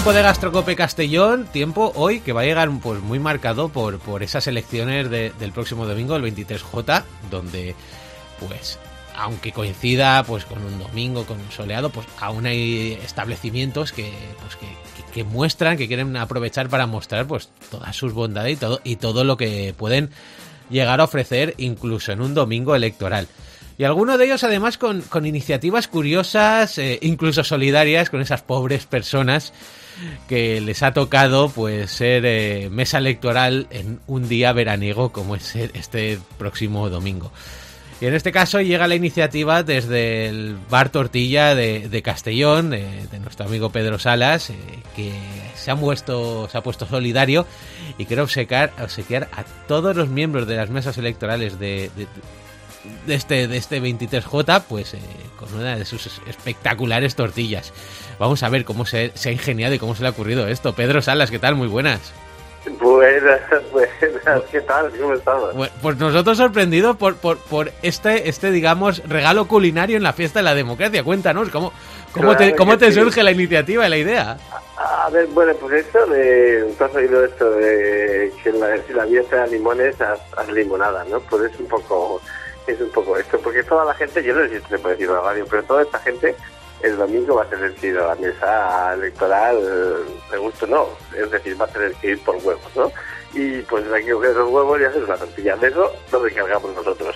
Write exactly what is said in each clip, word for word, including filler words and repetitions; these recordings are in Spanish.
Tiempo de Gastrocope Castellón, tiempo hoy que va a llegar pues muy marcado por, por esas elecciones de, del próximo domingo, el veintitrés J, donde pues aunque coincida pues con un domingo, con un soleado, pues aún hay establecimientos que pues que, que, que muestran, que quieren aprovechar para mostrar pues todas sus bondades y todo, y todo lo que pueden llegar a ofrecer incluso en un domingo electoral. Y algunos de ellos además con, con iniciativas curiosas, eh, incluso solidarias con esas pobres personas que les ha tocado pues ser eh, mesa electoral en un día veraniego como es este próximo domingo. Y en este caso llega la iniciativa desde el Bar Tortilla de, de Castellón, de, de nuestro amigo Pedro Salas, eh, que se ha, puesto, se ha puesto solidario y quiere obsequiar, obsequiar a todos los miembros de las mesas electorales de, de, de, este, de este veintitrés J, pues eh, con una de sus espectaculares tortillas. Vamos a ver cómo se, se ha ingeniado y cómo se le ha ocurrido esto. Pedro Salas, ¿qué tal? Muy buenas. Buenas, buenas, ¿qué tal? ¿Cómo estamos? Bueno, pues nosotros sorprendidos por, por, por este, este, digamos, regalo culinario en la fiesta de la democracia. Cuéntanos, ¿cómo, cómo claro te, cómo te sí. surge la iniciativa y la idea? A, a ver, bueno, pues esto de... ¿Tú has oído esto de que la, si la vida te da limones, haz, haz limonada, ¿no? Pues es un poco es un poco esto, porque toda la gente, yo no sé si esto se puede decir en la radio, pero toda esta gente el domingo va a tener que ir a la mesa electoral, de gusto no, es decir, va a tener que ir por huevos, ¿no? Y pues hay que coger esos huevos y hacer una tortilla. De eso lo recargamos nosotros.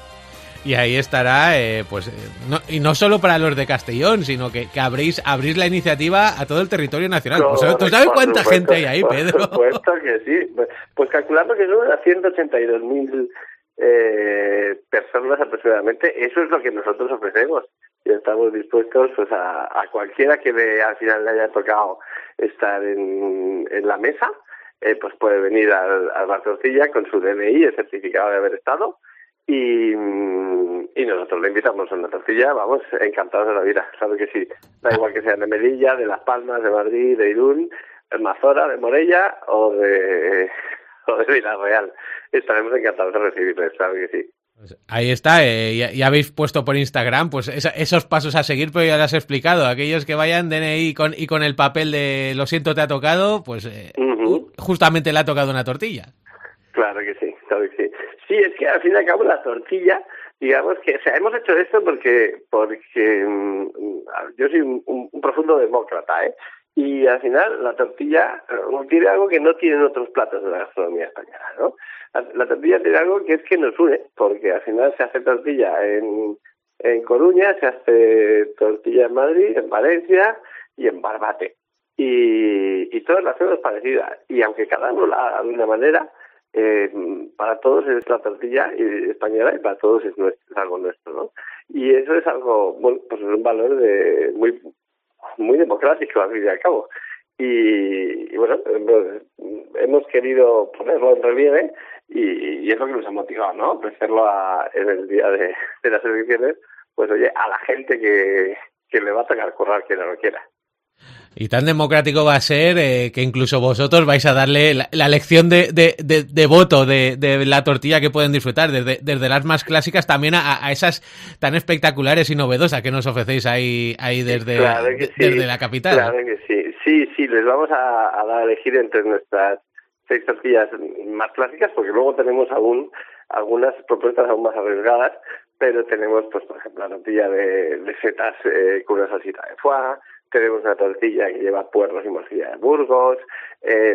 Y ahí estará, eh, pues, eh, no, y no solo para los de Castellón, sino que, que abrís, abrís la iniciativa a todo el territorio nacional. No, pues, ¿tú sabes cuánta supuesto, gente hay ahí, Pedro? Por supuesto que sí. Pues calculando que son unas ciento ochenta y dos mil eh, personas aproximadamente, eso es lo que nosotros ofrecemos. Y estamos dispuestos pues a, a cualquiera que de, al final le haya tocado estar en, en la mesa, eh, pues puede venir al, al Bar Tortilla con su D N I, el certificado de haber estado, y, y nosotros le invitamos a una tortilla, vamos, encantados de la vida, claro que sí. Da igual que sean de Melilla, de Las Palmas, de Madrid, de Irún, de Mazora, de Morella o de, o de Villarreal. Estaremos encantados de recibirles, claro que sí. Pues ahí está, eh, ya, ya habéis puesto por Instagram pues esa, esos pasos a seguir, pero ya lo has explicado. Aquellos que vayan D N I con, y con el papel de lo siento te ha tocado, pues eh, uh-huh. justamente le ha tocado una tortilla. Claro que sí, claro que sí. Sí, es que al fin y al cabo la tortilla, digamos que, o sea, hemos hecho esto porque porque um, yo soy un, un, un profundo demócrata, ¿eh? Y al final la tortilla uh, tiene algo que no tienen otros platos de la gastronomía española, ¿no? La, la tortilla tiene algo que es que nos une, porque al final se hace tortilla en, en Coruña, se hace tortilla en Madrid, en Valencia y en Barbate. Y, y todas las hacemos parecidas. Y aunque cada uno la haga de una manera, eh, para todos es la tortilla española y para todos es, nuestro, es algo nuestro, ¿no? Y eso es algo, bueno, pues es un valor de muy muy democrático al fin y al cabo. Y, y bueno, hemos, hemos querido ponerlo en relieve y, y es lo que nos ha motivado, ¿no? Ofrecerlo a, en el día de, de las elecciones, pues oye, a la gente que, que le va a tocar currar, quiera o no quiera. Y tan democrático va a ser eh, que incluso vosotros vais a darle la, la lección de, de, de, de voto de, de la tortilla que pueden disfrutar, desde, desde las más clásicas también a, a esas tan espectaculares y novedosas que nos ofrecéis ahí, ahí desde, claro que sí, desde la capital. Claro que sí, sí, sí, les vamos a, a dar a elegir entre nuestras seis tortillas más clásicas, porque luego tenemos aún algunas propuestas aún más arriesgadas, pero tenemos, pues por ejemplo, la tortilla de, de setas eh, con una salsita de foie. Tenemos una tortilla que lleva puerros y morcilla de Burgos, eh,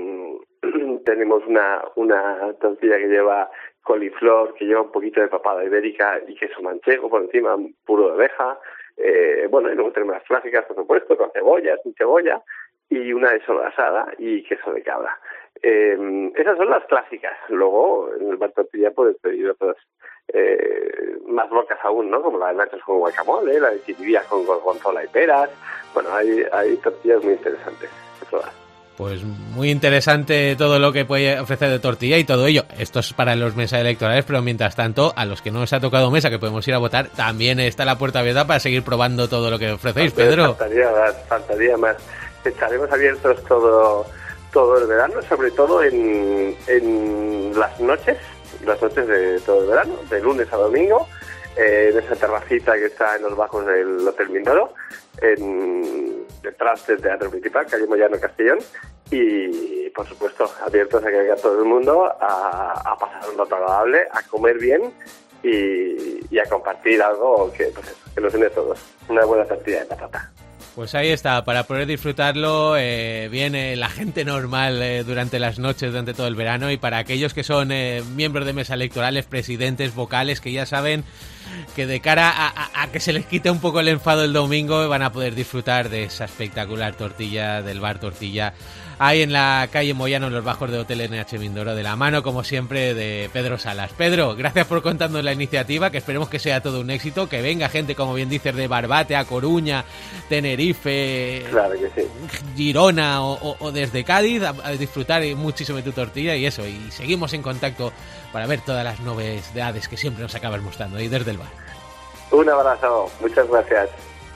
tenemos una una tortilla que lleva coliflor, que lleva un poquito de papada ibérica y queso manchego por encima, puro de oveja, eh, bueno, y luego tenemos las clásicas, por supuesto, con cebolla, sin cebolla, y una de solo asada y queso de cabra. Eh, esas son las clásicas. Luego, en el Bar Tortilla puedes pedir otras eh, más locas aún, ¿no? Como la de nachos con guacamole, la de chiribías con gorgonzola y peras. Bueno, hay, hay tortillas muy interesantes de probar. Pues muy interesante todo lo que puede ofrecer de tortilla y todo ello. Esto es para los mesas electorales, pero mientras tanto, a los que no os ha tocado mesa, que podemos ir a votar, también está la puerta abierta para seguir probando todo lo que ofrecéis, Pedro. Faltaría más, faltaría más. Estaremos abiertos todo todo el verano, sobre todo en, en las noches, las noches de todo el verano, de lunes a domingo, eh, en esa terracita que está en los bajos del Hotel Mindoro, en, detrás del teatro principal, calle Moyano, Castellón, y por supuesto abiertos a que venga todo el mundo a, a pasar un rato agradable, a comer bien y, y a compartir algo que, pues, que nos une a todos, una buena tortilla de patata. Pues ahí está, para poder disfrutarlo, eh, viene la gente normal eh, durante las noches, durante todo el verano, y para aquellos que son eh, miembros de mesa electorales, presidentes, vocales, que ya saben que de cara a, a, a que se les quite un poco el enfado el domingo, van a poder disfrutar de esa espectacular tortilla del bar Tortilla, ahí en la calle Moyano, en los bajos de Hotel N H Mindoro, de la mano, como siempre, de Pedro Salas. Pedro, gracias por contarnos la iniciativa, que esperemos que sea todo un éxito, que venga gente, como bien dices, de Barbate, A Coruña, Tenerife, claro que sí, Girona o, o, o desde Cádiz, a, a disfrutar muchísimo de tu tortilla y eso, y seguimos en contacto para ver todas las novedades que siempre nos acabas mostrando ahí desde el bar. Un abrazo, muchas gracias.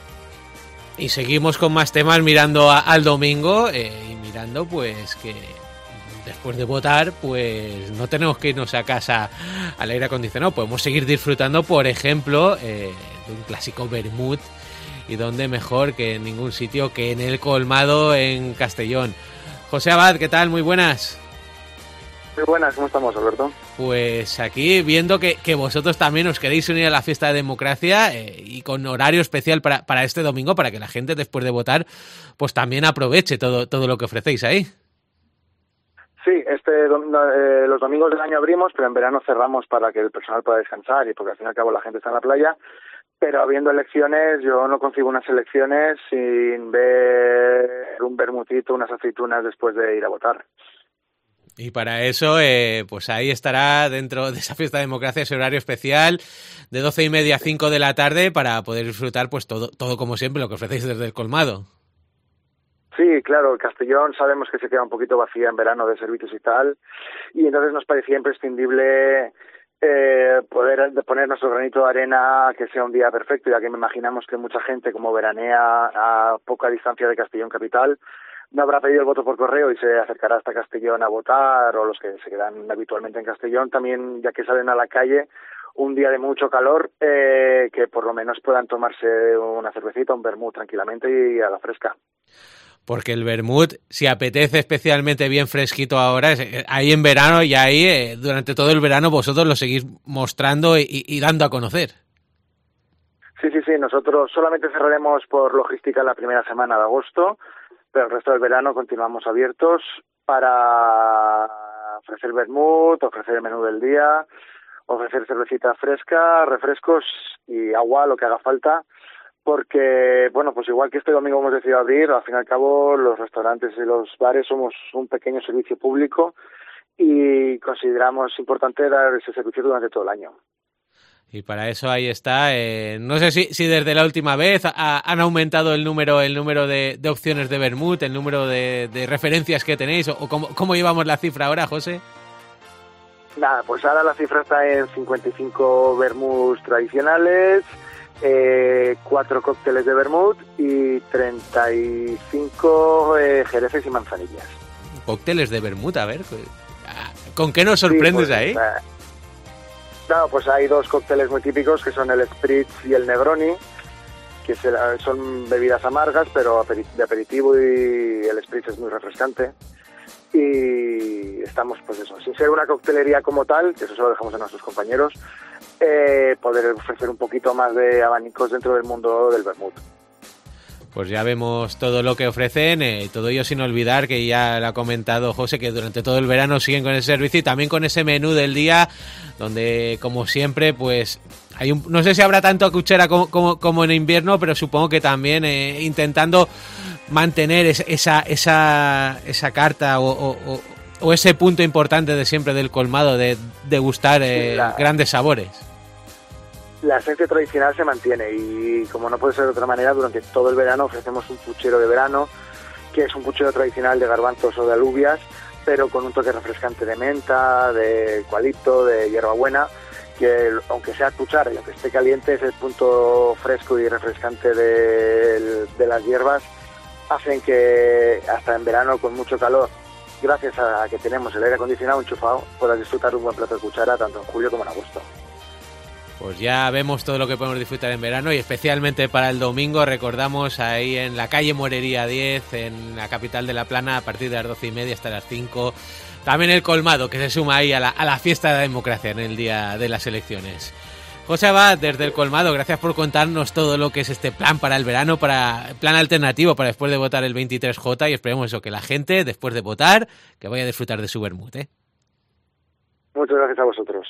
Y seguimos con más temas mirando a, al domingo eh, y mirando pues que después de votar pues no tenemos que irnos a casa al aire acondicionado, podemos seguir disfrutando, por ejemplo, eh, de un clásico vermut, y donde mejor que en ningún sitio que en el Colmado en Castellón. José Abad, ¿qué tal? Muy buenas. Muy buenas, ¿cómo estamos, Alberto? Pues aquí viendo que, que vosotros también os queréis unir a la fiesta de democracia eh, y con horario especial para, para este domingo, para que la gente después de votar pues también aproveche todo, todo lo que ofrecéis ahí. Sí, este eh, los domingos del año abrimos, pero en verano cerramos para que el personal pueda descansar y porque al fin y al cabo la gente está en la playa. Pero habiendo elecciones, yo no concibo unas elecciones sin ver un bermutito, unas aceitunas después de ir a votar. Y para eso, eh, pues ahí estará dentro de esa fiesta de democracia ese horario especial de doce y media a cinco de la tarde para poder disfrutar pues todo, todo como siempre, lo que ofrecéis desde el Colmado. Sí, claro, Castellón sabemos que se queda un poquito vacía en verano de servicios y tal, y entonces nos parecía imprescindible eh, poder poner nuestro granito de arena, que sea un día perfecto, ya que me imaginamos que mucha gente, como veranea a poca distancia de Castellón capital, no habrá pedido el voto por correo y se acercará hasta Castellón a votar, o los que se quedan habitualmente en Castellón también, ya que salen a la calle un día de mucho calor, eh, que por lo menos puedan tomarse una cervecita, un vermut tranquilamente y a la fresca. Porque el vermut, si apetece especialmente bien fresquito ahora, es ahí en verano, y ahí eh, durante todo el verano vosotros lo seguís mostrando y, y dando a conocer. Sí, sí, sí, nosotros solamente cerraremos por logística la primera semana de agosto, pero el resto del verano continuamos abiertos para ofrecer vermut, ofrecer el menú del día, ofrecer cervecita fresca, refrescos y agua, lo que haga falta, porque, bueno, pues igual que este domingo hemos decidido abrir, al fin y al cabo los restaurantes y los bares somos un pequeño servicio público y consideramos importante dar ese servicio durante todo el año. Y para eso ahí está. Eh, no sé si, si desde la última vez ha, han aumentado el número el número de, de opciones de vermut, el número de, de referencias que tenéis, o, o cómo, cómo llevamos la cifra ahora, José. Nada, pues ahora la cifra está en cincuenta y cinco vermuts tradicionales, eh, cuatro cócteles de vermut y treinta y cinco eh, jereces y manzanillas. Cócteles de vermut, a ver, ¿con qué nos sorprendes sí, pues, ahí? Eh, Claro, pues hay dos cócteles muy típicos que son el Spritz y el Negroni, que son bebidas amargas, pero de aperitivo, y el Spritz es muy refrescante. Y estamos, pues eso, sin ser una coctelería como tal, que eso se lo dejamos a nuestros compañeros, eh, poder ofrecer un poquito más de abanicos dentro del mundo del vermut. Pues ya vemos todo lo que ofrecen, eh, todo ello sin olvidar que ya lo ha comentado José, que durante todo el verano siguen con ese servicio y también con ese menú del día, donde como siempre pues hay un, no sé si habrá tanto cuchara como, como, como en invierno, pero supongo que también eh, intentando mantener es, esa, esa, esa carta o, o, o ese punto importante de siempre del colmado, de degustar eh, la... grandes sabores. La esencia tradicional se mantiene y, como no puede ser de otra manera, durante todo el verano ofrecemos un puchero de verano, que es un puchero tradicional de garbanzos o de alubias, pero con un toque refrescante de menta, de eucalipto, de hierbabuena, que aunque sea cuchara y aunque esté caliente, ese punto fresco y refrescante de, de las hierbas hacen que hasta en verano, con mucho calor, gracias a que tenemos el aire acondicionado enchufado, puedas disfrutar un buen plato de cuchara tanto en julio como en agosto. Pues ya vemos todo lo que podemos disfrutar en verano y especialmente para el domingo recordamos ahí en la calle Morería diez, en la capital de La Plana, a partir de las doce y media hasta las cinco. También el colmado que se suma ahí a la, a la fiesta de la democracia en el día de las elecciones. José Abad, desde el colmado, gracias por contarnos todo lo que es este plan para el verano, para plan alternativo para después de votar el veintitrés J, y esperemos eso, que la gente después de votar que vaya a disfrutar de su vermut, ¿eh? Muchas gracias a vosotros.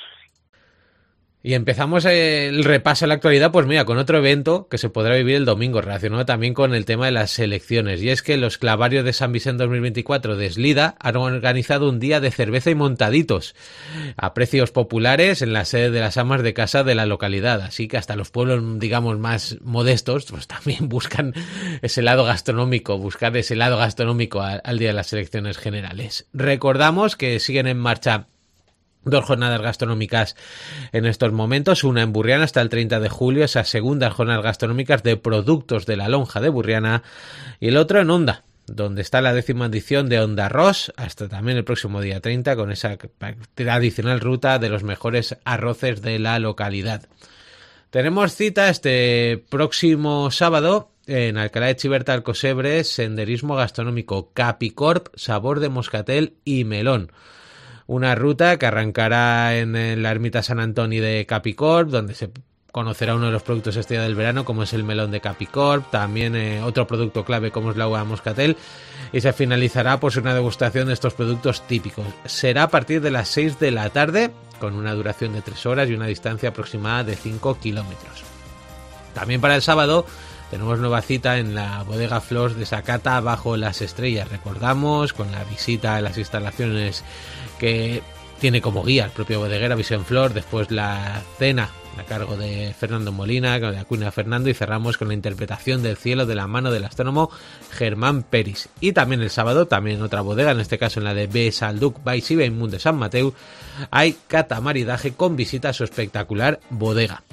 Y empezamos el repaso a la actualidad, pues mira, con otro evento que se podrá vivir el domingo, relacionado también con el tema de las elecciones. Y es que los clavarios de San Vicente dos mil veinticuatro de Eslida han organizado un día de cerveza y montaditos a precios populares en la sede de las amas de casa de la localidad. Así que hasta los pueblos, digamos, más modestos, pues también buscan ese lado gastronómico, buscar ese lado gastronómico al, al día de las elecciones generales. Recordamos que siguen en marcha dos jornadas gastronómicas en estos momentos, una en Burriana hasta el treinta de julio, esas segundas jornadas gastronómicas de productos de la lonja de Burriana, y el otro en Onda, donde está la décima edición de Onda Arroz, hasta también el próximo día treinta, con esa tradicional ruta de los mejores arroces de la localidad. Tenemos cita este próximo sábado en Alcalá de Chiverta, Alcosebre, senderismo gastronómico Capicorp, sabor de moscatel y melón. Una ruta que arrancará en la ermita San Antonio de Capicorp, donde se conocerá uno de los productos estrella del verano, como es el melón de Capicorp, también eh, otro producto clave como es la uva moscatel, y se finalizará pues una degustación de estos productos típicos. Será a partir de las seis de la tarde, con una duración de tres horas y una distancia aproximada de cinco kilómetros. También para el sábado tenemos nueva cita en la bodega Flors de Sacata bajo las estrellas. Recordamos, con la visita a las instalaciones que tiene como guía el propio bodeguera Visión Flor, después la cena a cargo de Fernando Molina, de Acuña Fernando, y cerramos con la interpretación del cielo de la mano del astrónomo Germán Peris. Y también el sábado, también en otra bodega, en este caso en la de B. Salduc by Sibaimun de San Mateu, hay catamaridaje con visita a su espectacular bodega.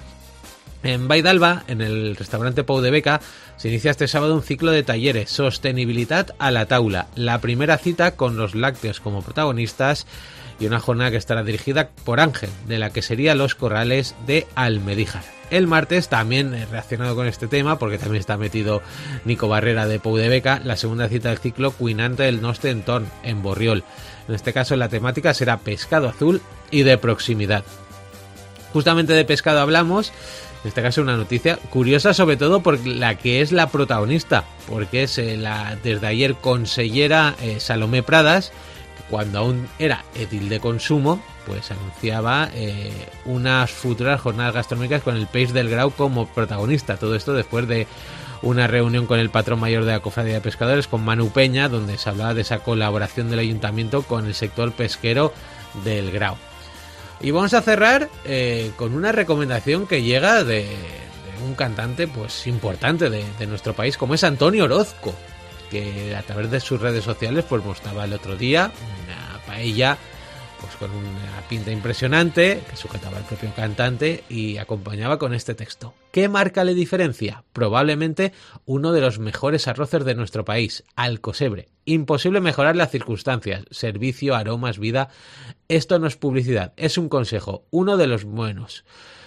En Baidalba, en el restaurante Pou de Beca, se inicia este sábado un ciclo de talleres Sostenibilidad a la Taula. La primera cita con los lácteos como protagonistas y una jornada que estará dirigida por Ángel, de la quesería Los Corrales de Almedíjar. El martes, también relacionado con este tema, porque también está metido Nico Barrera de Pou de Beca, la segunda cita del ciclo Cuinante del Noste en Torn, en Borriol. En este caso la temática será pescado azul y de proximidad. Justamente de pescado hablamos. En este caso una noticia curiosa, sobre todo por la que es la protagonista, porque es eh, la desde ayer consellera eh, Salomé Pradas, que cuando aún era edil de consumo, pues anunciaba eh, unas futuras jornadas gastronómicas con el Peix del Grau como protagonista. Todo esto después de una reunión con el patrón mayor de la Cofradía de Pescadores, con Manu Peña, donde se hablaba de esa colaboración del ayuntamiento con el sector pesquero del Grau. Y vamos a cerrar eh, con una recomendación que llega de, de un cantante pues importante de, de nuestro país, como es Antonio Orozco, que a través de sus redes sociales pues mostraba el otro día una paella pues con una pinta impresionante que sujetaba el propio cantante y acompañaba con este texto. ¿Qué marca la diferencia? Probablemente uno de los mejores arroces de nuestro país, Alcosebre. Imposible mejorar las circunstancias, servicio, aromas, vida. Esto no es publicidad, es un consejo, uno de los buenos.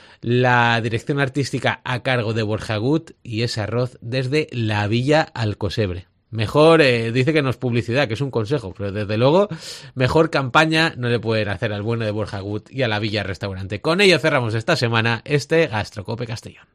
La dirección artística a cargo de Borja Gut y ese arroz desde la Villa Alcosebre. Mejor, eh, dice que no es publicidad, que es un consejo, pero desde luego, mejor campaña no le pueden hacer al bueno de Borja Gut y a la Villa Restaurante. Con ello cerramos esta semana este Gastrocope Castellón.